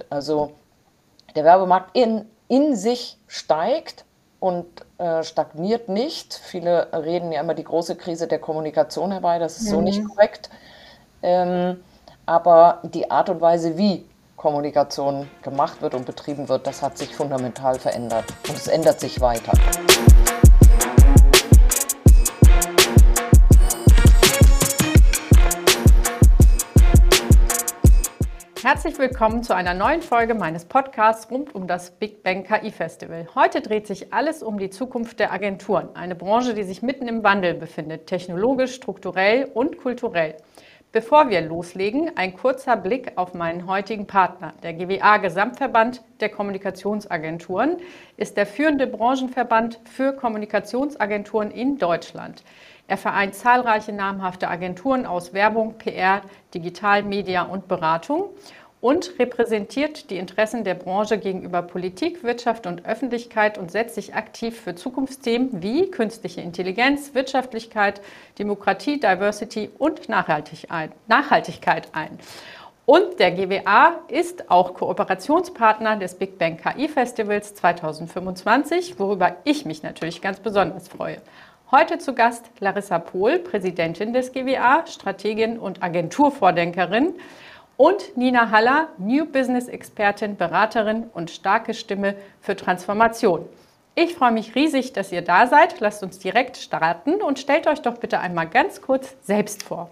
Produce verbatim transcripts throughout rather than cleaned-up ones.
Also der Werbemarkt in, in sich steigt und äh, stagniert nicht. Viele reden ja immer die große Krise der Kommunikation herbei, das ist so nicht Mhm. korrekt. Ähm, aber die Art und Weise, wie Kommunikation gemacht wird und betrieben wird, das hat sich fundamental verändert und es ändert sich weiter. Herzlich willkommen zu einer neuen Folge meines Podcasts rund um das Big Bang K I Festival. Heute dreht sich alles um die Zukunft der Agenturen, eine Branche, die sich mitten im Wandel befindet, technologisch, strukturell und kulturell. Bevor wir loslegen, ein kurzer Blick auf meinen heutigen Partner. Der G W A-Gesamtverband der Kommunikationsagenturen ist der führende Branchenverband für Kommunikationsagenturen in Deutschland. Er vereint zahlreiche namhafte Agenturen aus Werbung, P R, Digital, Media und Beratung und repräsentiert die Interessen der Branche gegenüber Politik, Wirtschaft und Öffentlichkeit und setzt sich aktiv für Zukunftsthemen wie künstliche Intelligenz, Wirtschaftlichkeit, Demokratie, Diversity und Nachhaltigkeit ein. Und der G W A ist auch Kooperationspartner des Big Bang K I Festivals zweitausendfünfundzwanzig, worüber ich mich natürlich ganz besonders freue. Heute zu Gast Larissa Pohl, Präsidentin des G W A, Strategin und Agenturvordenkerin, und Nina Haller, New Business Expertin, Beraterin und starke Stimme für Transformation. Ich freue mich riesig, dass ihr da seid. Lasst uns direkt starten und stellt euch doch bitte einmal ganz kurz selbst vor.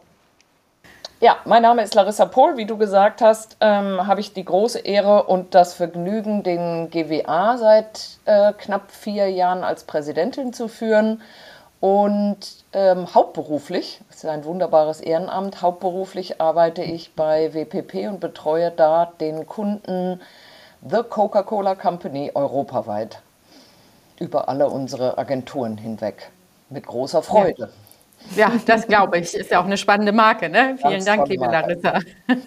Ja, mein Name ist Larissa Pohl. Wie du gesagt hast, ähm, habe ich die große Ehre und das Vergnügen, den G W A seit äh, knapp vier Jahren als Präsidentin zu führen. Und ähm, hauptberuflich, das ist ein wunderbares Ehrenamt, hauptberuflich arbeite ich bei W P P und betreue da den Kunden The Coca-Cola Company europaweit, über alle unsere Agenturen hinweg, mit großer Freude. Ja. Ja, das glaube ich. Ist ja auch eine spannende Marke, ne? Vielen Ganz Dank, tolle liebe Marke. Larissa.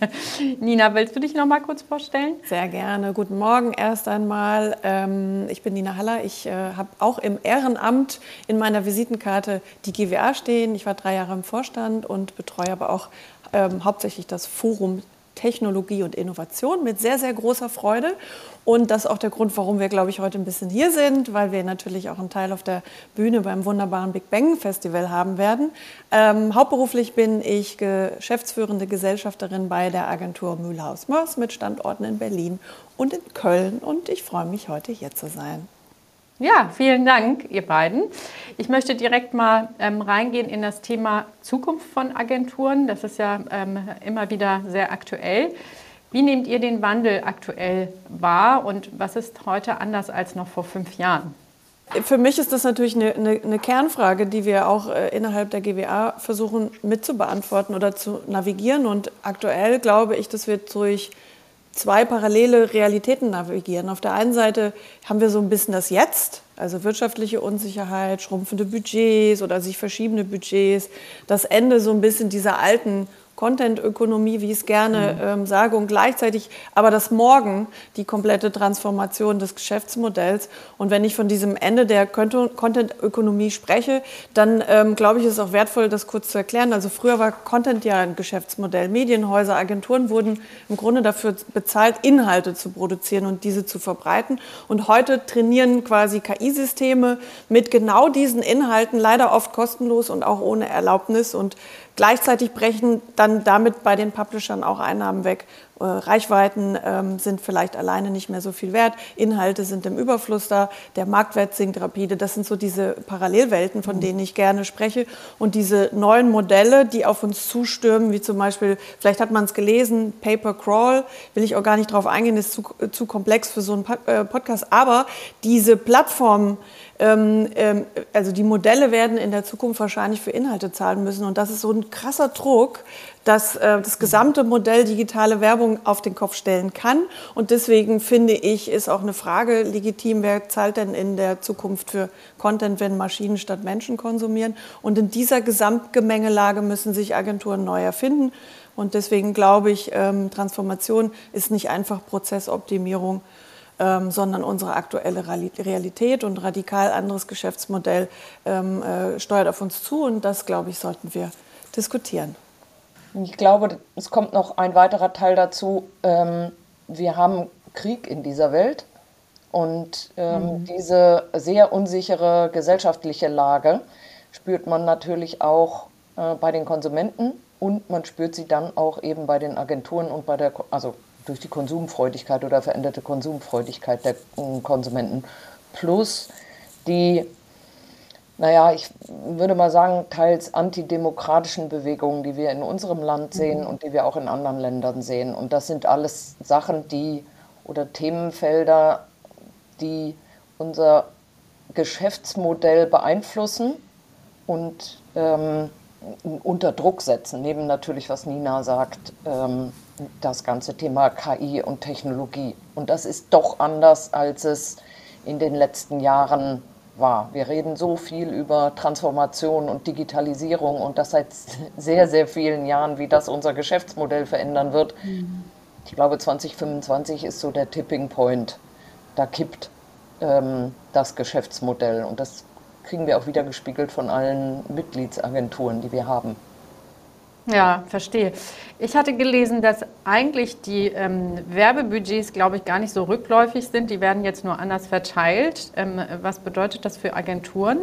Nina, willst du dich noch mal kurz vorstellen? Sehr gerne. Guten Morgen erst einmal. Ähm, ich bin Nina Haller. Ich äh, habe auch im Ehrenamt in meiner Visitenkarte die G W A stehen. Ich war drei Jahre im Vorstand und betreue aber auch ähm, hauptsächlich das Forum Technologie und Innovation mit sehr, sehr großer Freude. Und das ist auch der Grund, warum wir, glaube ich, heute ein bisschen hier sind, weil wir natürlich auch einen Teil auf der Bühne beim wunderbaren Big Bang Festival haben werden. Ähm, hauptberuflich bin ich geschäftsführende Gesellschafterin bei der Agentur Mühlhaus Moers mit Standorten in Berlin und in Köln. Und ich freue mich, heute hier zu sein. Ja, vielen Dank, ihr beiden. Ich möchte direkt mal ähm, reingehen in das Thema Zukunft von Agenturen. Das ist ja ähm, immer wieder sehr aktuell. Wie nehmt ihr den Wandel aktuell wahr und was ist heute anders als noch vor fünf Jahren? Für mich ist das natürlich eine, eine, eine Kernfrage, die wir auch äh, innerhalb der G W A versuchen mitzubeantworten oder zu navigieren. Und aktuell glaube ich, dass wir durch zwei parallele Realitäten navigieren. Auf der einen Seite haben wir so ein bisschen das Jetzt, also wirtschaftliche Unsicherheit, schrumpfende Budgets oder sich verschiebende Budgets, das Ende so ein bisschen dieser alten Content-Ökonomie, wie ich es gerne mhm. ähm, sage, und gleichzeitig aber das Morgen, die komplette Transformation des Geschäftsmodells. Und wenn ich von diesem Ende der Content-Ökonomie spreche, dann ähm, glaube ich, ist es auch wertvoll, das kurz zu erklären. Also früher war Content ja ein Geschäftsmodell. Medienhäuser, Agenturen wurden im Grunde dafür bezahlt, Inhalte zu produzieren und diese zu verbreiten. Und heute trainieren quasi K I-Systeme mit genau diesen Inhalten, leider oft kostenlos und auch ohne Erlaubnis. Und gleichzeitig brechen dann damit bei den Publishern auch Einnahmen weg. Äh, Reichweiten ähm, sind vielleicht alleine nicht mehr so viel wert. Inhalte sind im Überfluss da. Der Marktwert sinkt rapide. Das sind so diese Parallelwelten, von denen ich gerne spreche. Und diese neuen Modelle, die auf uns zustürmen, wie zum Beispiel, vielleicht hat man es gelesen, Paper Crawl, will ich auch gar nicht drauf eingehen, ist zu, zu komplex für so einen Podcast. Aber diese Plattformen, Ähm, ähm, also die Modelle werden in der Zukunft wahrscheinlich für Inhalte zahlen müssen. Und das ist so ein krasser Druck, dass äh, das gesamte Modell digitale Werbung auf den Kopf stellen kann. Und deswegen finde ich, ist auch eine Frage legitim, wer zahlt denn in der Zukunft für Content, wenn Maschinen statt Menschen konsumieren. Und in dieser Gesamtgemengelage müssen sich Agenturen neu erfinden. Und deswegen glaube ich, ähm, Transformation ist nicht einfach Prozessoptimierung, Ähm, sondern unsere aktuelle Realität und radikal anderes Geschäftsmodell ähm, äh, steuert auf uns zu. Und das, glaube ich, sollten wir diskutieren. Ich glaube, es kommt noch ein weiterer Teil dazu. Ähm, wir haben Krieg in dieser Welt. Und ähm, mhm. diese sehr unsichere gesellschaftliche Lage spürt man natürlich auch äh, bei den Konsumenten und man spürt sie dann auch eben bei den Agenturen und bei der, also durch die Konsumfreudigkeit oder veränderte Konsumfreudigkeit der äh, Konsumenten. Plus die, naja, ich würde mal sagen, teils antidemokratischen Bewegungen, die wir in unserem Land sehen mhm. und die wir auch in anderen Ländern sehen. Und das sind alles Sachen, die oder Themenfelder, die unser Geschäftsmodell beeinflussen und ähm, unter Druck setzen. Neben natürlich, was Nina sagt, ähm, das ganze Thema K I und Technologie. Und das ist doch anders, als es in den letzten Jahren war. Wir reden so viel über Transformation und Digitalisierung und das seit sehr, sehr vielen Jahren, wie das unser Geschäftsmodell verändern wird. Mhm. Ich glaube, zwanzig fünfundzwanzig ist so der Tipping Point. Da kippt ähm, das Geschäftsmodell und das kriegen wir auch wieder gespiegelt von allen Mitgliedsagenturen, die wir haben. Ja, verstehe. Ich hatte gelesen, dass eigentlich die ähm, Werbebudgets, glaube ich, gar nicht so rückläufig sind. Die werden jetzt nur anders verteilt. Ähm, was bedeutet das für Agenturen?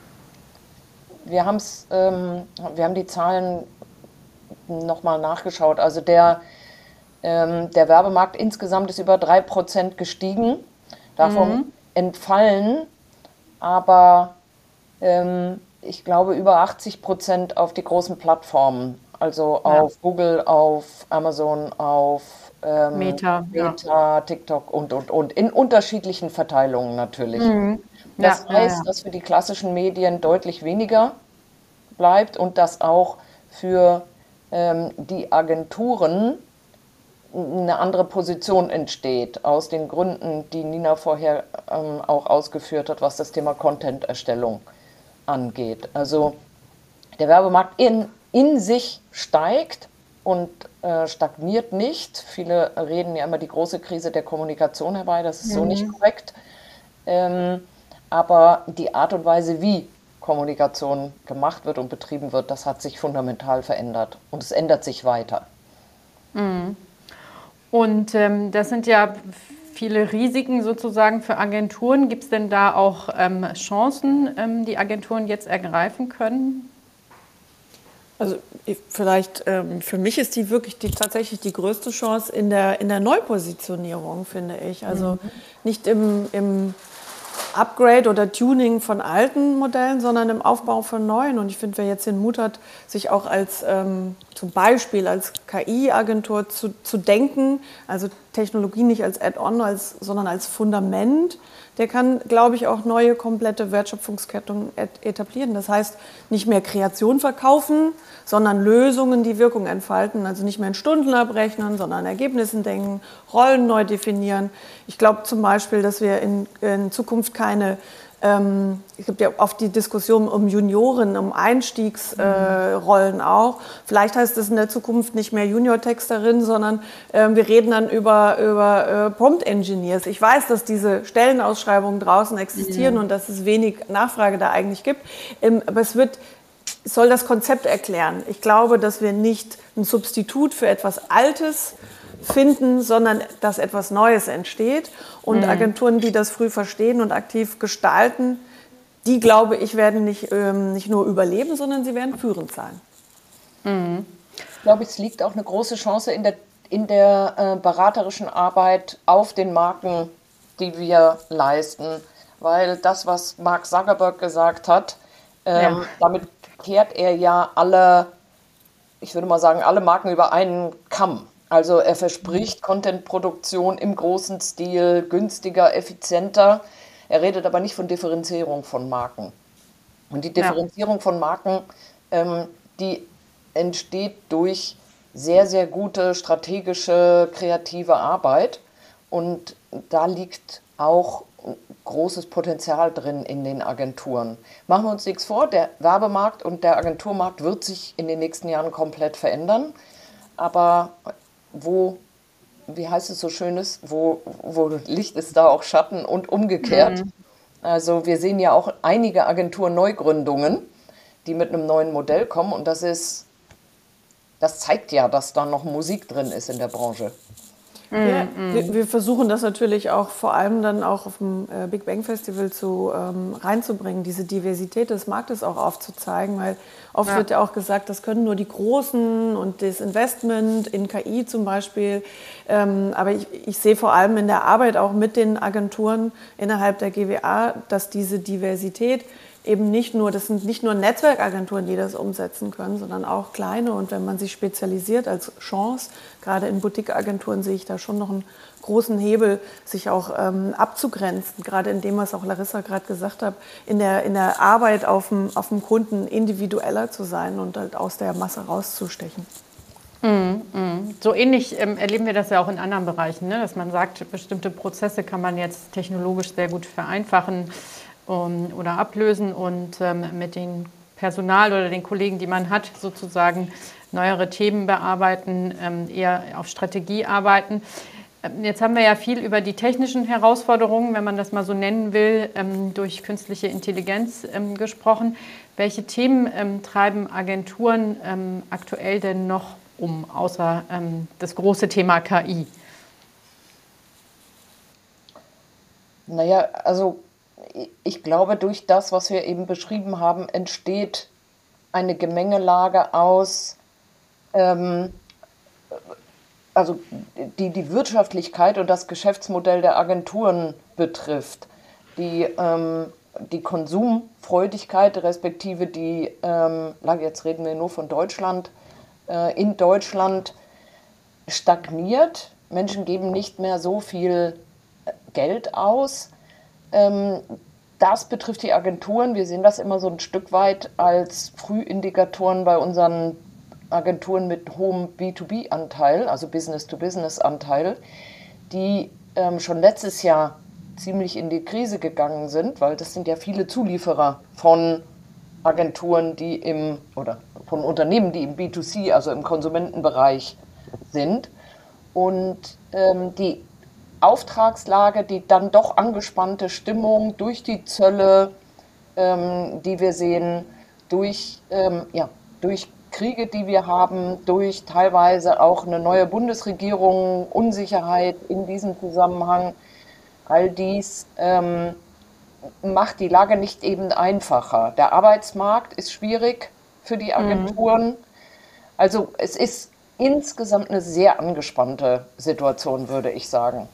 Wir, haben's, ähm, wir haben die Zahlen nochmal nachgeschaut. Also der, ähm, der Werbemarkt insgesamt ist über drei Prozent gestiegen. Davon mhm. entfallen aber, ähm, ich glaube, über achtzig Prozent auf die großen Plattformen. Also ja. auf Google, auf Amazon, auf ähm, Meta, Meta ja. TikTok und, und, und. In unterschiedlichen Verteilungen natürlich. Mhm. Ja, das heißt, ja, ja. dass für die klassischen Medien deutlich weniger bleibt und dass auch für ähm, die Agenturen eine andere Position entsteht, aus den Gründen, die Nina vorher ähm, auch ausgeführt hat, was das Thema Content-Erstellung angeht. Also der Werbemarkt in, in sich steigt und äh, stagniert nicht. Viele reden ja immer die große Krise der Kommunikation herbei, das ist mhm. so nicht korrekt. Ähm, aber die Art und Weise, wie Kommunikation gemacht wird und betrieben wird, das hat sich fundamental verändert und es ändert sich weiter. Mhm. Und ähm, das sind ja viele Risiken sozusagen für Agenturen. Gibt es denn da auch ähm, Chancen, ähm, die Agenturen jetzt ergreifen können? Also vielleicht ähm, für mich ist die wirklich die, tatsächlich die größte Chance in der, in der Neupositionierung, finde ich. Also mhm. nicht im, im Upgrade oder Tuning von alten Modellen, sondern im Aufbau von neuen. Und ich finde, wer jetzt den Mut hat, sich auch als ähm, zum Beispiel als K I-Agentur zu, zu denken, also Technologie nicht als Add-on, als, sondern als Fundament, der kann, glaube ich, auch neue komplette Wertschöpfungsketten etablieren. Das heißt, nicht mehr Kreation verkaufen, sondern Lösungen, die Wirkung entfalten. Also nicht mehr in Stunden abrechnen, sondern an Ergebnissen denken, Rollen neu definieren. Ich glaube zum Beispiel, dass wir in, in Zukunft keine, ähm, es gibt ja oft die Diskussion um Junioren, um Einstiegsrollen äh, auch. Vielleicht heißt es in der Zukunft nicht mehr Junior-Texterin, sondern äh, wir reden dann über, über äh, Prompt-Engineers. Ich weiß, dass diese Stellenausschreibungen draußen existieren mhm. und dass es wenig Nachfrage da eigentlich gibt. Ähm, aber es wird soll das Konzept erklären. Ich glaube, dass wir nicht ein Substitut für etwas Altes finden, sondern dass etwas Neues entsteht. Und mhm. Agenturen, die das früh verstehen und aktiv gestalten, die, glaube ich, werden nicht, ähm, nicht nur überleben, sondern sie werden führend sein. Mhm. Ich glaube, es liegt auch eine große Chance in der, in der äh, beraterischen Arbeit auf den Marken, die wir leisten. Weil das, was Mark Zuckerberg gesagt hat, ähm, ja. damit kehrt er ja alle, ich würde mal sagen, alle Marken über einen Kamm. Also er verspricht Contentproduktion im großen Stil, günstiger, effizienter. Er redet aber nicht von Differenzierung von Marken. Und die Differenzierung ja. von Marken, ähm, die entsteht durch sehr, sehr gute strategische, kreative Arbeit. Und da liegt auch großes Potenzial drin in den Agenturen. Machen wir uns nichts vor, der Werbemarkt und der Agenturmarkt wird sich in den nächsten Jahren komplett verändern. Aber wo, wie heißt es so Schönes, wo, wo Licht ist, da auch Schatten und umgekehrt. Mhm. Also wir sehen ja auch einige Agentur-Neugründungen, die mit einem neuen Modell kommen und das ist, das zeigt ja, dass da noch Musik drin ist in der Branche. Ja, wir, wir versuchen das natürlich auch vor allem dann auch auf dem äh, Big Bang Festival zu, ähm, reinzubringen, diese Diversität des Marktes auch aufzuzeigen, weil oft ja. wird ja auch gesagt, das können nur die Großen und das Investment in K I zum Beispiel. Ähm, aber ich, ich sehe vor allem in der Arbeit auch mit den Agenturen innerhalb der G W A, dass diese Diversität eben nicht nur, das sind nicht nur Netzwerkagenturen, die das umsetzen können, sondern auch kleine. Und wenn man sich spezialisiert als Chance, gerade in Boutique-Agenturen sehe ich da schon noch einen großen Hebel, sich auch ähm, abzugrenzen, gerade in dem, was auch Larissa gerade gesagt hat, in der, in der Arbeit auf dem, auf dem Kunden individueller zu sein und halt aus der Masse rauszustechen. Mm, mm. So ähnlich ähm, erleben wir das ja auch in anderen Bereichen, ne? Dass man sagt, bestimmte Prozesse kann man jetzt technologisch sehr gut vereinfachen um, oder ablösen und ähm, mit dem Personal oder den Kollegen, die man hat, sozusagen neuere Themen bearbeiten, ähm, eher auf Strategie arbeiten. Ähm, jetzt haben wir ja viel über die technischen Herausforderungen, wenn man das mal so nennen will, ähm, durch künstliche Intelligenz ähm, gesprochen. Welche Themen ähm, treiben Agenturen ähm, aktuell denn noch um, außer ähm, das große Thema K I? Naja, also ich glaube, durch das, was wir eben beschrieben haben, entsteht eine Gemengelage aus, ähm, also die die Wirtschaftlichkeit und das Geschäftsmodell der Agenturen betrifft, die, ähm, die Konsumfreudigkeit, respektive die, ähm, jetzt reden wir nur von Deutschland, äh, in Deutschland stagniert. Menschen geben nicht mehr so viel Geld aus. Ähm, das betrifft die Agenturen. Wir sehen das immer so ein Stück weit als Frühindikatoren bei unseren Agenturen mit hohem B zwei B-Anteil, also Business-to-Business-Anteil, die ähm, schon letztes Jahr ziemlich in die Krise gegangen sind, weil das sind ja viele Zulieferer von Agenturen, die im, oder von Unternehmen, die im B zwei C, also im Konsumentenbereich sind. Und ähm, die Auftragslage, die dann doch angespannte Stimmung durch die Zölle, ähm, die wir sehen, durch, ähm, ja, durch Kriege, die wir haben, durch teilweise auch eine neue Bundesregierung, Unsicherheit in diesem Zusammenhang, all dies ähm, macht die Lage nicht eben einfacher. Der Arbeitsmarkt ist schwierig für die Agenturen. Mhm. Also es ist insgesamt eine sehr angespannte Situation, würde ich sagen.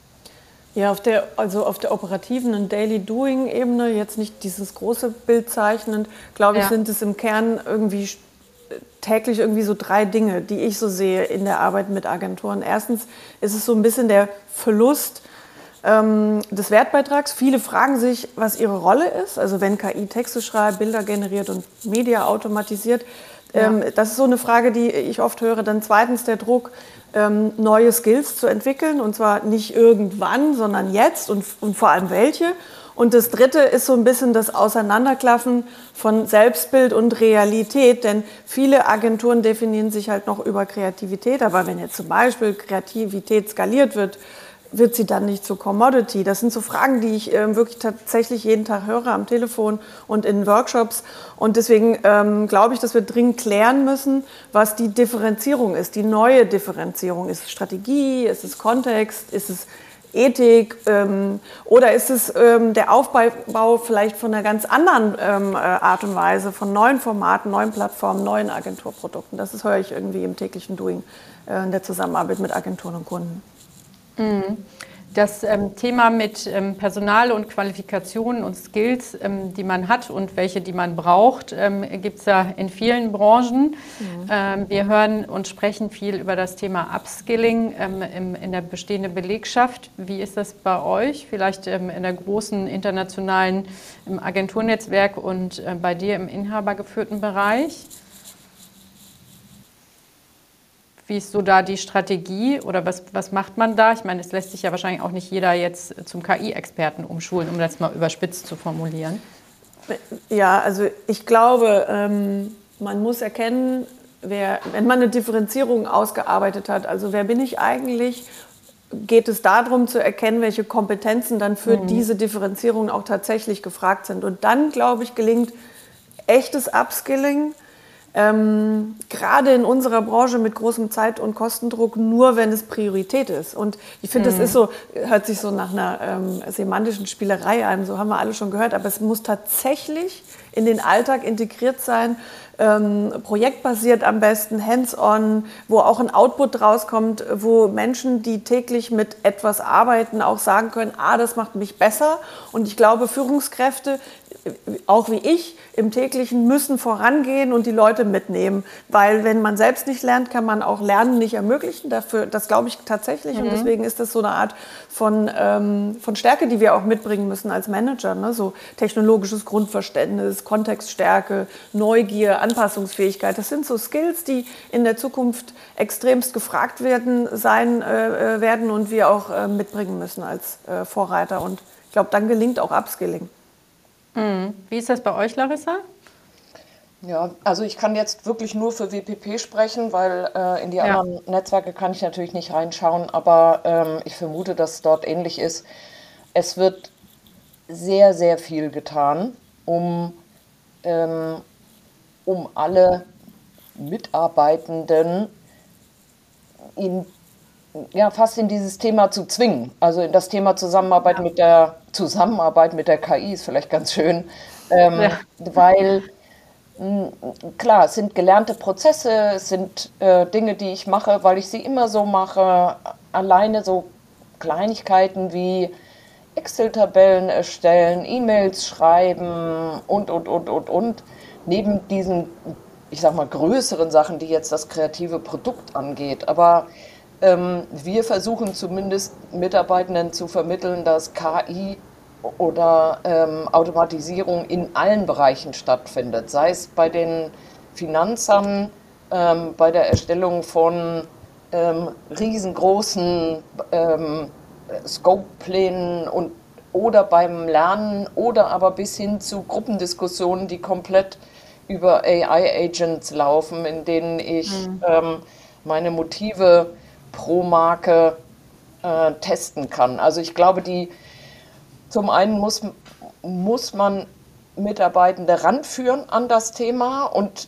Ja, auf der, also auf der operativen und Daily Doing-Ebene, jetzt nicht dieses große Bild zeichnend, glaube ich, ja. sind es im Kern irgendwie täglich irgendwie so drei Dinge, die ich so sehe in der Arbeit mit Agenturen. Erstens ist es so ein bisschen der Verlust ähm, des Wertbeitrags. Viele fragen sich, was ihre Rolle ist. Also wenn K I Texte schreibt, Bilder generiert und Media automatisiert. Ja. Ähm, das ist so eine Frage, die ich oft höre. Dann zweitens der Druck, ähm, neue Skills zu entwickeln. Und zwar nicht irgendwann, sondern jetzt und, und vor allem welche. Und das Dritte ist so ein bisschen das Auseinanderklaffen von Selbstbild und Realität, denn viele Agenturen definieren sich halt noch über Kreativität, aber wenn jetzt zum Beispiel Kreativität skaliert wird, wird sie dann nicht zur Commodity? Das sind so Fragen, die ich äh, wirklich tatsächlich jeden Tag höre am Telefon und in Workshops. Und deswegen ähm, glaube ich, dass wir dringend klären müssen, was die Differenzierung ist, die neue Differenzierung. Ist es Strategie, ist es Kontext, ist es Ethik ähm, oder ist es ähm, der Aufbau vielleicht von einer ganz anderen ähm, Art und Weise, von neuen Formaten, neuen Plattformen, neuen Agenturprodukten? Das ist, höre ich irgendwie im täglichen Doing äh, in der Zusammenarbeit mit Agenturen und Kunden. Das ähm, Thema mit ähm, Personal und Qualifikationen und Skills, ähm, die man hat und welche, die man braucht, ähm, gibt es ja in vielen Branchen. Mhm. Ähm, wir hören und sprechen viel über das Thema Upskilling ähm, im, in der bestehenden Belegschaft. Wie ist das bei euch? Vielleicht ähm, in der großen internationalen im Agenturnetzwerk und äh, bei dir im inhabergeführten Bereich? Wie ist so da die Strategie oder was, was macht man da? Ich meine, es lässt sich ja wahrscheinlich auch nicht jeder jetzt zum K I-Experten umschulen, um das mal überspitzt zu formulieren. Ja, also ich glaube, ähm, man muss erkennen, wer, wenn man eine Differenzierung ausgearbeitet hat, also wer bin ich eigentlich, geht es darum zu erkennen, welche Kompetenzen dann für mhm. diese Differenzierung auch tatsächlich gefragt sind. Und dann, glaube ich, gelingt echtes Upskilling, Ähm, gerade in unserer Branche mit großem Zeit- und Kostendruck, nur wenn es Priorität ist. Und ich finde, mhm. das ist so, hört sich so nach einer ähm, semantischen Spielerei an, so haben wir alle schon gehört, aber es muss tatsächlich in den Alltag integriert sein, ähm, projektbasiert am besten, hands-on, wo auch ein Output rauskommt, wo Menschen, die täglich mit etwas arbeiten, auch sagen können, ah, das macht mich besser. Und ich glaube, Führungskräfte, auch wie ich, im Täglichen müssen vorangehen und die Leute mitnehmen. Weil wenn man selbst nicht lernt, kann man auch Lernen nicht ermöglichen. Dafür, das glaube ich tatsächlich. Mhm. Und deswegen ist das so eine Art von, ähm, von Stärke, die wir auch mitbringen müssen als Manager. Ne? So technologisches Grundverständnis, Kontextstärke, Neugier, Anpassungsfähigkeit. Das sind so Skills, die in der Zukunft extremst gefragt werden, sein äh, werden und wir auch äh, mitbringen müssen als äh, Vorreiter. Und ich glaube, dann gelingt auch Upskilling. Mhm. Wie ist das bei euch, Larissa? Ja, also ich kann jetzt wirklich nur für W P P sprechen, weil äh, in die ja. anderen Netzwerke kann ich natürlich nicht reinschauen, aber ähm, ich vermute, dass es dort ähnlich ist. Es wird sehr, sehr viel getan, um, ähm, um alle Mitarbeitenden in, ja, fast in dieses Thema zu zwingen. Also in das Thema Zusammenarbeit ja. mit der Zusammenarbeit mit der K I ist vielleicht ganz schön, ähm, ja. weil klar, es sind gelernte Prozesse, es sind äh, Dinge, die ich mache, weil ich sie immer so mache. Alleine so Kleinigkeiten wie Excel-Tabellen erstellen, E-Mails schreiben und, und, und, und, und. Neben diesen, ich sag mal, größeren Sachen, die jetzt das kreative Produkt angeht. Aber ähm, wir versuchen zumindest Mitarbeitenden zu vermitteln, dass K I oder ähm, Automatisierung in allen Bereichen stattfindet, sei es bei den Finanzern, ähm, bei der Erstellung von ähm, riesengroßen ähm, Scope-Plänen und oder beim Lernen oder aber bis hin zu Gruppendiskussionen, die komplett über A I-Agents laufen, in denen ich mhm. ähm, meine Motive pro Marke äh, testen kann. Also ich glaube, die Zum einen muss, muss man Mitarbeitende ranführen an das Thema und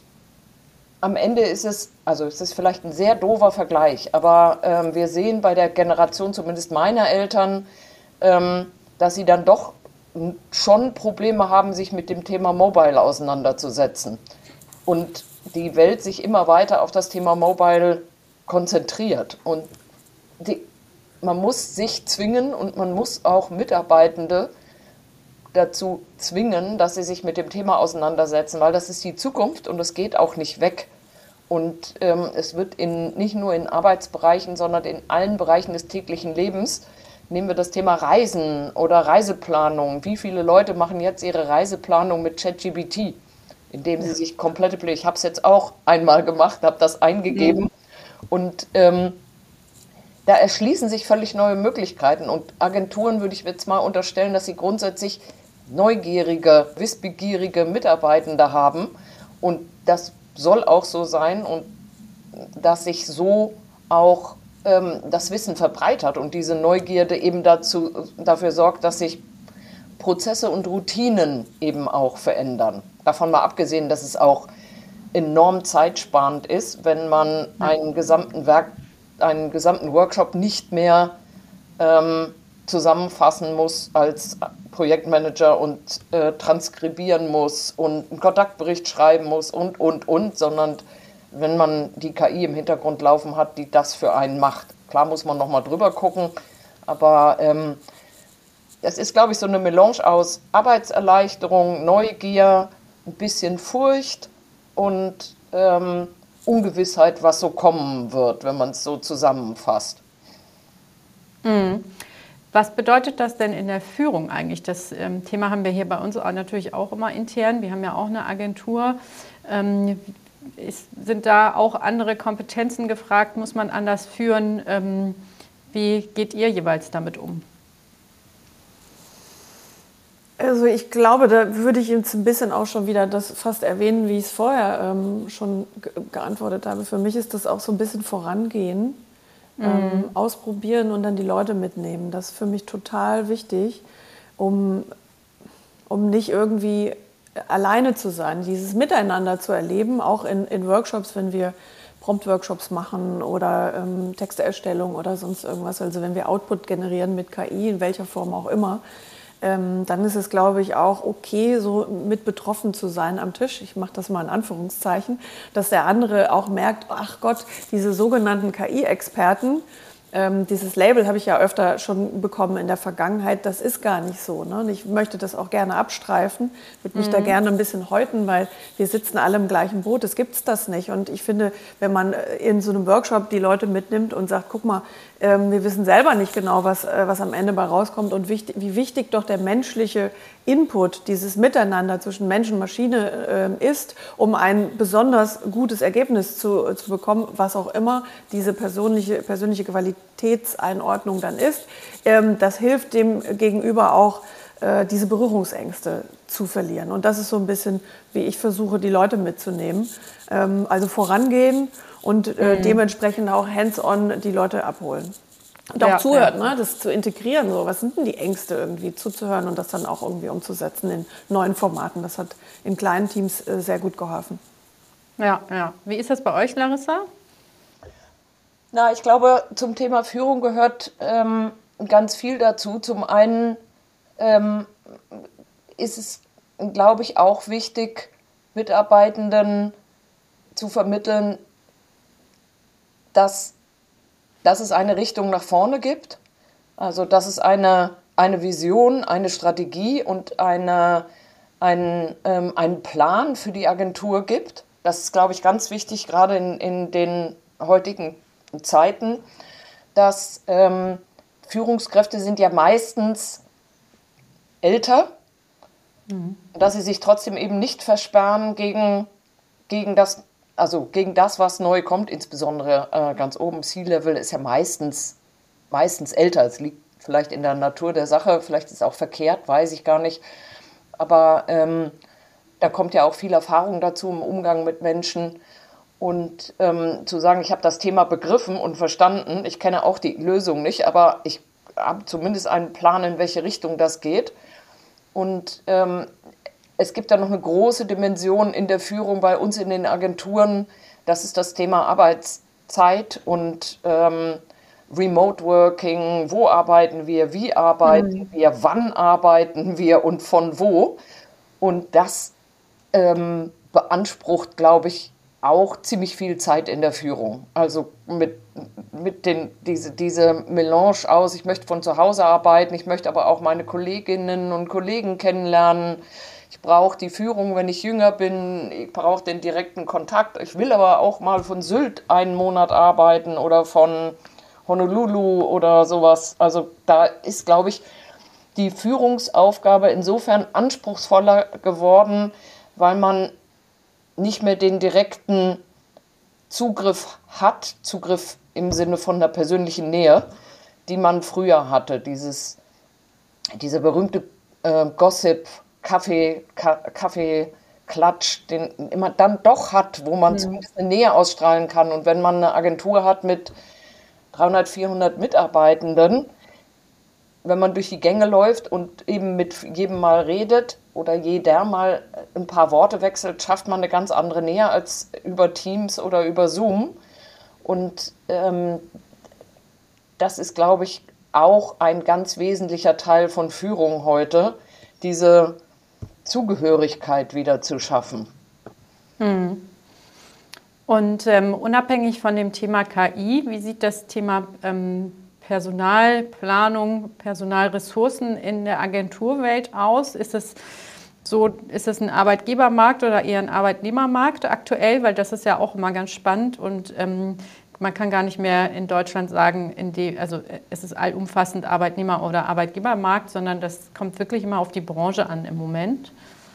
am Ende ist es, also es ist vielleicht ein sehr doofer Vergleich, aber ähm, wir sehen bei der Generation, zumindest meiner Eltern, ähm, dass sie dann doch schon Probleme haben, sich mit dem Thema Mobile auseinanderzusetzen. Und die Welt sich immer weiter auf das Thema Mobile konzentriert. Und die Man muss sich zwingen und man muss auch Mitarbeitende dazu zwingen, dass sie sich mit dem Thema auseinandersetzen, weil das ist die Zukunft und es geht auch nicht weg. Und ähm, es wird in, nicht nur in Arbeitsbereichen, sondern in allen Bereichen des täglichen Lebens. Nehmen wir das Thema Reisen oder Reiseplanung. Wie viele Leute machen jetzt ihre Reiseplanung mit ChatGPT, indem sie sich komplette, ich habe es jetzt auch einmal gemacht, habe das eingegeben mhm. und ähm, da erschließen sich völlig neue Möglichkeiten und Agenturen würde ich jetzt mal unterstellen, dass sie grundsätzlich neugierige, wissbegierige Mitarbeitende haben und das soll auch so sein und dass sich so auch ähm, das Wissen verbreitert und diese Neugierde eben dazu, dafür sorgt, dass sich Prozesse und Routinen eben auch verändern. Davon mal abgesehen, dass es auch enorm zeitsparend ist, wenn man einen gesamten Werk einen gesamten Workshop nicht mehr ähm, zusammenfassen muss als Projektmanager und äh, transkribieren muss und einen Kontaktbericht schreiben muss und, und, und, sondern wenn man die K I im Hintergrund laufen hat, die das für einen macht. Klar muss man nochmal drüber gucken, aber ähm, das ist, glaube ich, so eine Melange aus Arbeitserleichterung, Neugier, ein bisschen Furcht und ähm, Ungewissheit, was so kommen wird, wenn man es so zusammenfasst. Mhm. Was bedeutet das denn in der Führung eigentlich? Das ähm, Thema haben wir hier bei uns auch natürlich auch immer intern. Wir haben ja auch eine Agentur. Ähm, ist, sind da auch andere Kompetenzen gefragt? Muss man anders führen? Ähm, wie geht ihr jeweils damit um? Also ich glaube, da würde ich jetzt ein bisschen auch schon wieder das fast erwähnen, wie ich es vorher ähm, schon ge- geantwortet habe. Für mich ist das auch so ein bisschen vorangehen, mhm. ähm, ausprobieren und dann die Leute mitnehmen. Das ist für mich total wichtig, um, um nicht irgendwie alleine zu sein, dieses Miteinander zu erleben, auch in, in Workshops, wenn wir Prompt-Workshops machen oder ähm, Texteerstellung oder sonst irgendwas, also wenn wir Output generieren mit K I, in welcher Form auch immer, ähm, dann ist es, glaube ich, auch okay, so mit betroffen zu sein am Tisch. Ich mache das mal in Anführungszeichen, dass der andere auch merkt, ach Gott, diese sogenannten K I-Experten, Ähm, dieses Label habe ich ja öfter schon bekommen in der Vergangenheit. Das ist gar nicht so. Ne? Und ich möchte das auch gerne abstreifen, würde mich mhm. da gerne ein bisschen häuten, weil wir sitzen alle im gleichen Boot. Es gibt das nicht. Und ich finde, wenn man in so einem Workshop die Leute mitnimmt und sagt, guck mal, ähm, wir wissen selber nicht genau, was, äh, was am Ende bei rauskommt und wichtig, wie wichtig doch der menschliche Input, dieses Miteinander zwischen Mensch und Maschine äh, ist, um ein besonders gutes Ergebnis zu, zu bekommen, was auch immer diese persönliche, persönliche Qualitätseinordnung dann ist. Ähm, das hilft dem Gegenüber auch, äh, diese Berührungsängste zu verlieren. Und das ist so ein bisschen, wie ich versuche, die Leute mitzunehmen. Ähm, also vorangehen und äh, mhm. dementsprechend auch hands-on die Leute abholen. Und auch ja, zuhört, ja. Ne? Das zu integrieren. So. Was sind denn die Ängste irgendwie zuzuhören und das dann auch irgendwie umzusetzen in neuen Formaten? Das hat in kleinen Teams äh, sehr gut geholfen. Ja, ja. Wie ist das bei euch, Larissa? Na, ich glaube, zum Thema Führung gehört ähm, ganz viel dazu. Zum einen ähm, ist es, glaube ich, auch wichtig, Mitarbeitenden zu vermitteln, dass dass es eine Richtung nach vorne gibt, also dass es eine, eine Vision, eine Strategie und eine, ein, ähm, einen Plan für die Agentur gibt. Das ist, glaube ich, ganz wichtig, gerade in, in den heutigen Zeiten, dass ähm, Führungskräfte sind ja meistens älter, mhm. dass sie sich trotzdem eben nicht versperren gegen, gegen das, Also gegen das, was neu kommt, insbesondere äh, ganz oben, C-Level ist ja meistens, meistens älter. Es liegt vielleicht in der Natur der Sache, vielleicht ist es auch verkehrt, weiß ich gar nicht. Aber ähm, da kommt ja auch viel Erfahrung dazu im Umgang mit Menschen. Und ähm, zu sagen, ich habe das Thema begriffen und verstanden, ich kenne auch die Lösung nicht, aber ich habe zumindest einen Plan, in welche Richtung das geht. Und ähm, es gibt da noch eine große Dimension in der Führung bei uns in den Agenturen. Das ist das Thema Arbeitszeit und ähm, Remote Working. Wo arbeiten wir? Wie arbeiten mhm. wir? Wann arbeiten wir? Und von wo? Und das ähm, beansprucht, glaube ich, auch ziemlich viel Zeit in der Führung. Also mit, mit den, diese, diese Melange aus, ich möchte von zu Hause arbeiten, ich möchte aber auch meine Kolleginnen und Kollegen kennenlernen. Ich brauche die Führung, wenn ich jünger bin. Ich brauche den direkten Kontakt. Ich will aber auch mal von Sylt einen Monat arbeiten oder von Honolulu oder sowas. Also da ist, glaube ich, die Führungsaufgabe insofern anspruchsvoller geworden, weil man nicht mehr den direkten Zugriff hat, Zugriff im Sinne von der persönlichen Nähe, die man früher hatte. Dieses, diese berühmte äh, Gossip, Kaffee, Ka- Kaffeeklatsch, den man dann doch hat, wo man mhm. zumindest eine Nähe ausstrahlen kann. Und wenn man eine Agentur hat mit dreihundert, vierhundert Mitarbeitenden, wenn man durch die Gänge läuft und eben mit jedem mal redet oder jeder mal ein paar Worte wechselt, schafft man eine ganz andere Nähe als über Teams oder über Zoom. Und ähm, das ist, glaube ich, auch ein ganz wesentlicher Teil von Führung heute, diese Zugehörigkeit wieder zu schaffen. Hm. Und ähm, unabhängig von dem Thema K I, wie sieht das Thema ähm, Personalplanung, Personalressourcen in der Agenturwelt aus? Ist es so, ist es ein Arbeitgebermarkt oder eher ein Arbeitnehmermarkt aktuell? Weil das ist ja auch immer ganz spannend und ähm, man kann gar nicht mehr in Deutschland sagen, in die, also es ist allumfassend Arbeitnehmer- oder Arbeitgebermarkt, sondern das kommt wirklich immer auf die Branche an im Moment.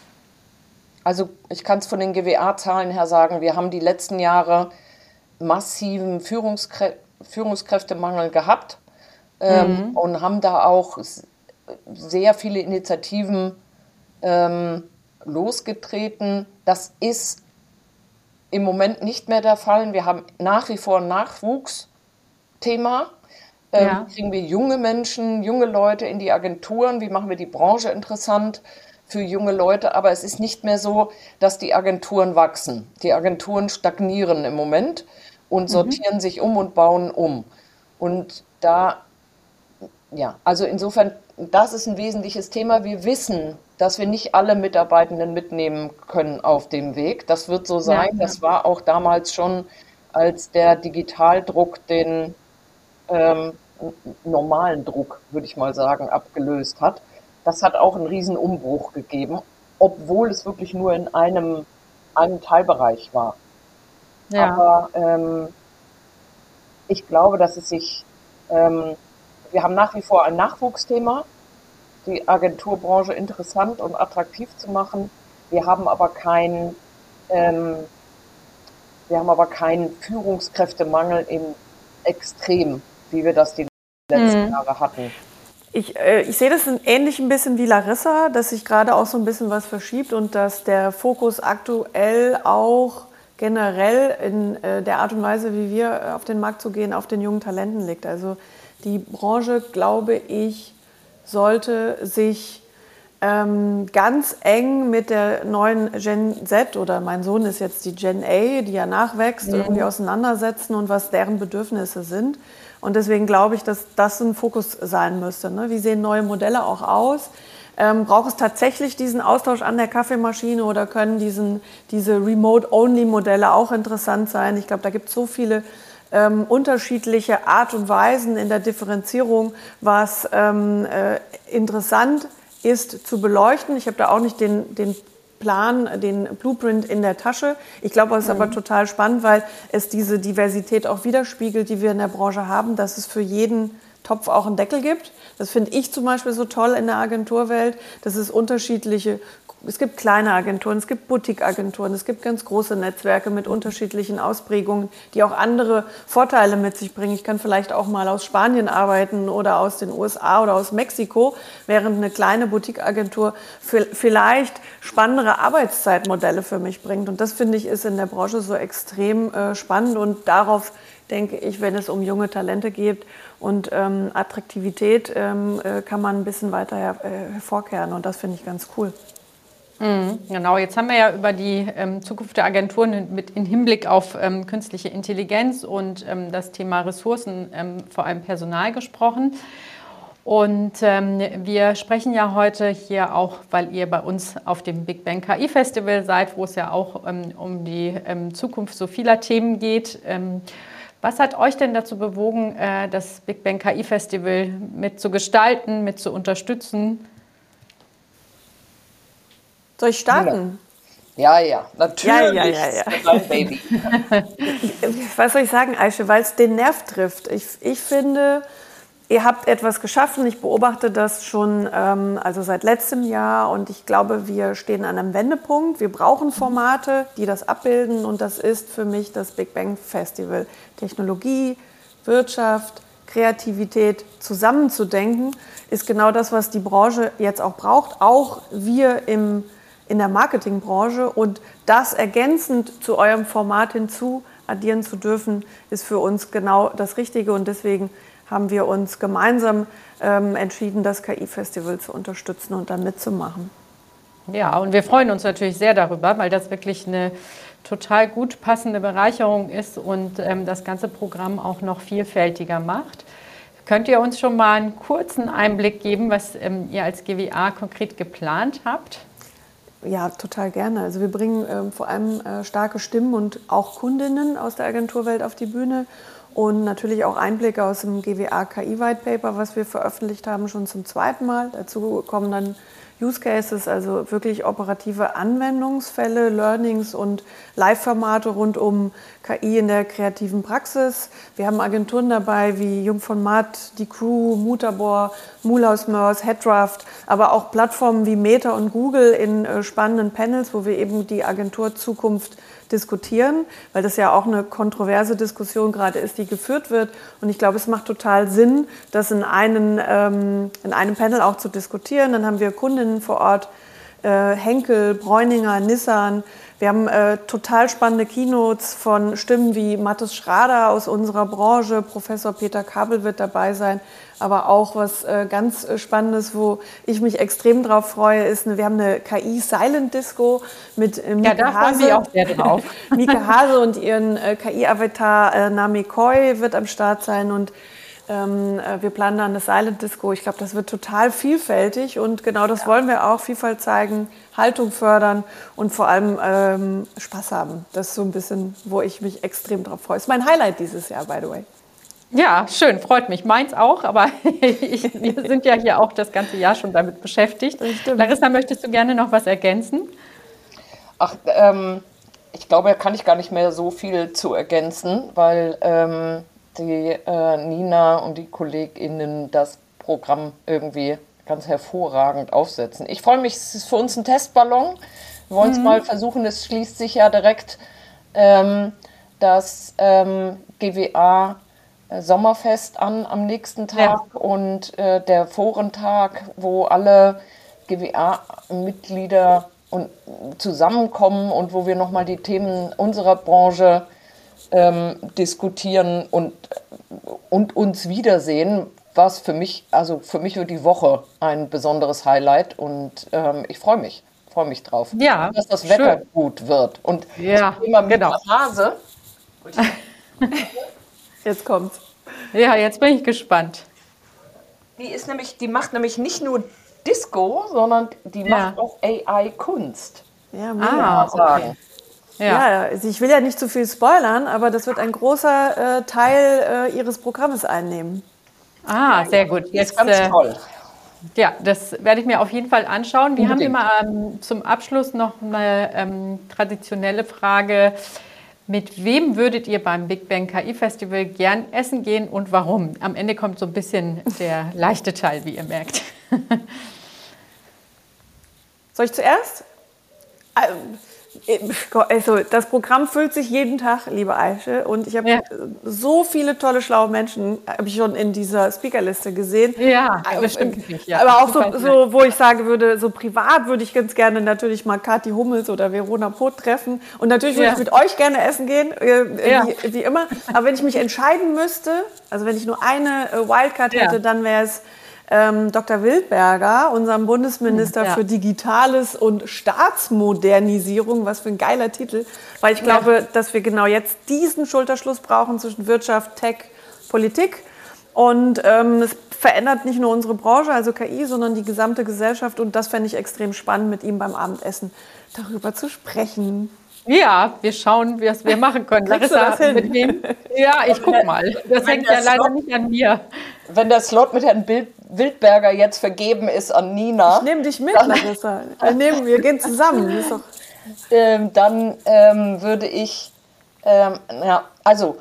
Also ich kann es von den G W A-Zahlen her sagen, wir haben die letzten Jahre massiven Führungskrä- Führungskräftemangel gehabt ähm, mhm. und haben da auch sehr viele Initiativen ähm, losgetreten. Das ist im Moment nicht mehr der Fall. Wir haben nach wie vor ein Nachwuchsthema. Ähm, ja. Wie kriegen wir junge Menschen, junge Leute in die Agenturen? Wie machen wir die Branche interessant für junge Leute, aber es ist nicht mehr so, dass die Agenturen wachsen. Die Agenturen stagnieren im Moment und sortieren mhm. sich um und bauen um. Und da, ja, also insofern, das ist ein wesentliches Thema. Wir wissen, dass wir nicht alle Mitarbeitenden mitnehmen können auf dem Weg. Das wird so sein. Ja, ja. Das war auch damals schon, als der Digitaldruck den ähm, normalen Druck, würde ich mal sagen, abgelöst hat. Das hat auch einen riesen Umbruch gegeben, obwohl es wirklich nur in einem, einem Teilbereich war. Ja. Aber ähm, ich glaube, dass es sich, ähm, wir haben nach wie vor ein Nachwuchsthema, die Agenturbranche interessant und attraktiv zu machen. Wir haben aber kein, ähm, wir haben aber keinen Führungskräftemangel im Extrem, wie wir das die letzten mhm. Jahre hatten. Ich, äh, ich sehe das ähnlich ein bisschen wie Larissa, dass sich gerade auch so ein bisschen was verschiebt und dass der Fokus aktuell auch generell in äh, der Art und Weise, wie wir auf den Markt zu gehen, auf den jungen Talenten liegt. Also die Branche, glaube ich, sollte sich ähm, ganz eng mit der neuen Gen Z, oder mein Sohn ist jetzt die Gen A, die ja nachwächst, mhm. irgendwie auseinandersetzen und was deren Bedürfnisse sind. Und deswegen glaube ich, dass das ein Fokus sein müsste. Ne? Wie sehen neue Modelle auch aus? Ähm, braucht es tatsächlich diesen Austausch an der Kaffeemaschine oder können diesen, diese Remote-Only-Modelle auch interessant sein? Ich glaube, da gibt es so viele ähm, unterschiedliche Art und Weisen in der Differenzierung, was ähm, äh, interessant ist zu beleuchten. Ich habe da auch nicht den, den Plan, den Blueprint in der Tasche. Ich glaube, es ist mhm. aber total spannend, weil es diese Diversität auch widerspiegelt, die wir in der Branche haben, dass es für jeden Topf auch einen Deckel gibt. Das finde ich zum Beispiel so toll in der Agenturwelt, dass es unterschiedliche, es gibt kleine Agenturen, es gibt Boutique-Agenturen, es gibt ganz große Netzwerke mit unterschiedlichen Ausprägungen, die auch andere Vorteile mit sich bringen. Ich kann vielleicht auch mal aus Spanien arbeiten oder aus den U S A oder aus Mexiko, während eine kleine Boutique-Agentur vielleicht spannendere Arbeitszeitmodelle für mich bringt. Und das, finde ich, ist in der Branche so extrem äh, spannend. Und darauf denke ich, wenn es um junge Talente geht und ähm, Attraktivität, ähm, äh, kann man ein bisschen weiter her, äh, hervorkehren. Und das finde ich ganz cool. Mhm, genau, jetzt haben wir ja über die ähm, Zukunft der Agenturen mit in Hinblick auf ähm, künstliche Intelligenz und ähm, das Thema Ressourcen, ähm, vor allem Personal, gesprochen. Und ähm, wir sprechen ja heute hier auch, weil ihr bei uns auf dem Big Bang K I Festival seid, wo es ja auch ähm, um die ähm, Zukunft so vieler Themen geht. Ähm, was hat euch denn dazu bewogen, äh, das Big Bang K I Festival mit zu gestalten, mit zu unterstützen? Soll ich starten? Ja, ja, natürlich. Ja, ja, ja, ja. Mein Baby. Was soll ich sagen, Aische? Weil es den Nerv trifft. Ich, ich finde, ihr habt etwas geschaffen. Ich beobachte das schon ähm, also seit letztem Jahr und ich glaube, wir stehen an einem Wendepunkt. Wir brauchen Formate, die das abbilden und das ist für mich das Big Bang Festival. Technologie, Wirtschaft, Kreativität zusammenzudenken, ist genau das, was die Branche jetzt auch braucht. Auch wir im in der Marketingbranche und das ergänzend zu eurem Format hinzu addieren zu dürfen, ist für uns genau das Richtige und deswegen haben wir uns gemeinsam ähm, entschieden, das K I-Festival zu unterstützen und dann mitzumachen. Ja, und wir freuen uns natürlich sehr darüber, weil das wirklich eine total gut passende Bereicherung ist und ähm, das ganze Programm auch noch vielfältiger macht. Könnt ihr uns schon mal einen kurzen Einblick geben, was ähm, ihr als G W A konkret geplant habt? Ja, total gerne. Also wir bringen ähm, vor allem äh, starke Stimmen und auch Kundinnen aus der Agenturwelt auf die Bühne und natürlich auch Einblicke aus dem G W A K I White Paper, was wir veröffentlicht haben, schon zum zweiten Mal. Dazu kommen dann Use Cases, also wirklich operative Anwendungsfälle, Learnings und Live-Formate rund um K I in der kreativen Praxis. Wir haben Agenturen dabei wie Jung von Matt, Die Crew, Mutabor, Mulhouse Mörs, Headdraft, aber auch Plattformen wie Meta und Google in äh, spannenden Panels, wo wir eben die Agenturzukunft diskutieren, weil das ja auch eine kontroverse Diskussion gerade ist, die geführt wird. Und ich glaube, es macht total Sinn, das in, einen, ähm, in einem Panel auch zu diskutieren. Dann haben wir Kundinnen vor Ort, äh, Henkel, Bräuninger, Nissan. Wir haben äh, total spannende Keynotes von Stimmen wie Mathis Schrader aus unserer Branche, Professor Peter Kabel wird dabei sein, Aber auch was äh, ganz Spannendes, wo ich mich extrem drauf freue, ist, eine, wir haben eine K I-Silent-Disco mit äh, Mika ja, da Hase. freuen wir auch sehr drauf. Mika Hase und ihren äh, K I-Avatar äh, Nami Koi wird am Start sein und ähm, äh, wir planen dann eine Silent-Disco. Ich glaube, das wird total vielfältig und genau das ja. wollen wir auch, Vielfalt zeigen, Haltung fördern und vor allem ähm, Spaß haben. Das ist so ein bisschen, wo ich mich extrem drauf freue. Das ist mein Highlight dieses Jahr, by the way. Ja, schön, freut mich. Meins auch, aber ich, wir sind ja hier auch das ganze Jahr schon damit beschäftigt. Larissa, möchtest du gerne noch was ergänzen? Ach, ähm, ich glaube, da kann ich gar nicht mehr so viel zu ergänzen, weil ähm, die äh, Nina und die KollegInnen das Programm irgendwie ganz hervorragend aufsetzen. Ich freue mich, es ist für uns ein Testballon. Wir wollen es mhm. mal versuchen, es schließt sich ja direkt ähm, das ähm, G W A Sommerfest an am nächsten Tag ja. und äh, der Forentag, wo alle G W A-Mitglieder und, zusammenkommen und wo wir nochmal die Themen unserer Branche ähm, diskutieren und, und uns wiedersehen, was für mich, also für mich wird die Woche ein besonderes Highlight und ähm, ich freue mich, freue mich drauf, ja, dass das Wetter schön. gut wird. Und ja, das Thema genau. Hase. Jetzt kommt's. Ja, jetzt bin ich gespannt. Die ist nämlich, die macht nämlich nicht nur Disco, sondern die ja. macht auch A I-Kunst. Ja, ah, sagen. Okay. Ja. ja, also ich will ja nicht zu viel spoilern, aber das wird ein großer äh, Teil äh, ihres Programmes einnehmen. Ah, sehr gut. Die ist ganz äh, toll. Ja, das werde ich mir auf jeden Fall anschauen. Wir Unbedingt. haben immer ähm, zum Abschluss noch eine ähm, traditionelle Frage. Mit wem würdet ihr beim Big Bang K I Festival gern essen gehen und warum? Am Ende kommt so ein bisschen der leichte Teil, wie ihr merkt. Soll ich zuerst? Also, das Programm füllt sich jeden Tag, liebe Aische. Und ich habe ja. so viele tolle, schlaue Menschen, habe ich schon in dieser Speakerliste gesehen. Ja, das stimmt nicht. Ja. Aber auch so, so, wo ich sagen würde, so privat würde ich ganz gerne natürlich mal Kathi Hummels oder Verona Poth treffen. Und natürlich würde ja. ich mit euch gerne essen gehen, äh, ja. wie, wie immer. Aber wenn ich mich entscheiden müsste, also wenn ich nur eine Wildcard hätte, ja. dann wäre es Ähm, Doktor Wildberger, unserem Bundesminister ja. für Digitales und Staatsmodernisierung, was für ein geiler Titel, weil ich glaube, ja. dass wir genau jetzt diesen Schulterschluss brauchen zwischen Wirtschaft, Tech, Politik und ähm, es verändert nicht nur unsere Branche, also K I, sondern die gesamte Gesellschaft und das fände ich extrem spannend, mit ihm beim Abendessen darüber zu sprechen. Ja, wir schauen, was wir machen können. Larissa, mit wem? Ja, ich guck mal. Das hängt ja leider nicht an mir. Wenn der Slot mit Herrn Bild, Wildberger jetzt vergeben ist an Nina. Ich nehme dich mit, Larissa. Wir, nehmen, wir gehen zusammen. Das ist doch ähm, dann ähm, würde ich, ähm, ja, also,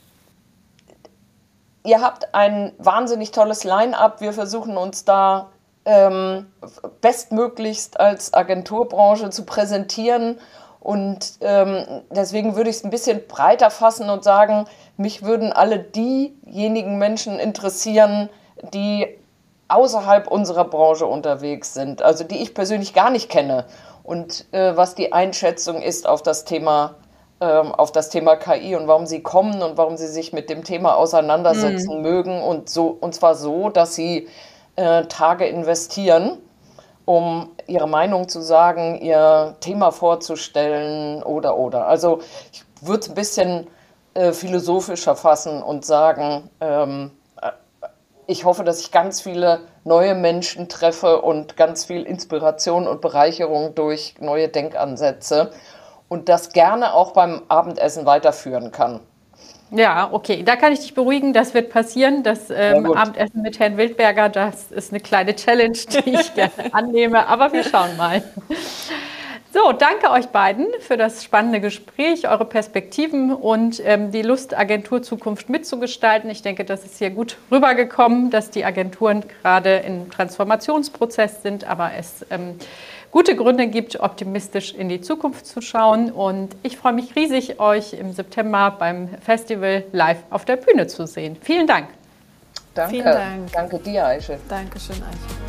ihr habt ein wahnsinnig tolles Line-up. Wir versuchen uns da ähm, bestmöglichst als Agenturbranche zu präsentieren. Und ähm, deswegen würde ich es ein bisschen breiter fassen und sagen, mich würden alle diejenigen Menschen interessieren, die außerhalb unserer Branche unterwegs sind, also die ich persönlich gar nicht kenne. Und äh, was die Einschätzung ist auf das Thema, ähm, auf das Thema K I und warum sie kommen und warum sie sich mit dem Thema auseinandersetzen mhm. mögen. Und, so, und zwar so, dass sie äh, Tage investieren, um ihre Meinung zu sagen, ihr Thema vorzustellen oder, oder. Also ich würde es ein bisschen äh, philosophischer fassen und sagen, ähm, ich hoffe, dass ich ganz viele neue Menschen treffe und ganz viel Inspiration und Bereicherung durch neue Denkansätze und das gerne auch beim Abendessen weiterführen kann. Ja, okay, da kann ich dich beruhigen, das wird passieren. Das ähm, Abendessen mit Herrn Wildberger, das ist eine kleine Challenge, die ich gerne annehme, aber wir schauen mal. So, danke euch beiden für das spannende Gespräch, eure Perspektiven und ähm, die Lust, Agenturzukunft mitzugestalten. Ich denke, das ist hier gut rübergekommen, dass die Agenturen gerade im Transformationsprozess sind, aber es ähm, gute Gründe gibt, optimistisch in die Zukunft zu schauen. Und ich freue mich riesig, euch im September beim Festival live auf der Bühne zu sehen. Vielen Dank. Danke. Vielen Dank. Danke dir, Aische. Dankeschön, Aische.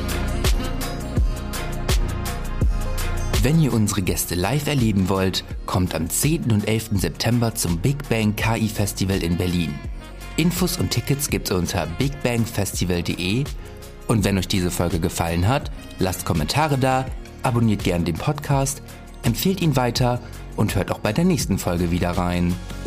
Wenn ihr unsere Gäste live erleben wollt, kommt am zehnten und elften September zum Big Bang K I Festival in Berlin. Infos und Tickets gibt's unter bigbangfestival punkt de. Und wenn euch diese Folge gefallen hat, lasst Kommentare da, abonniert gern den Podcast, empfehlt ihn weiter und hört auch bei der nächsten Folge wieder rein.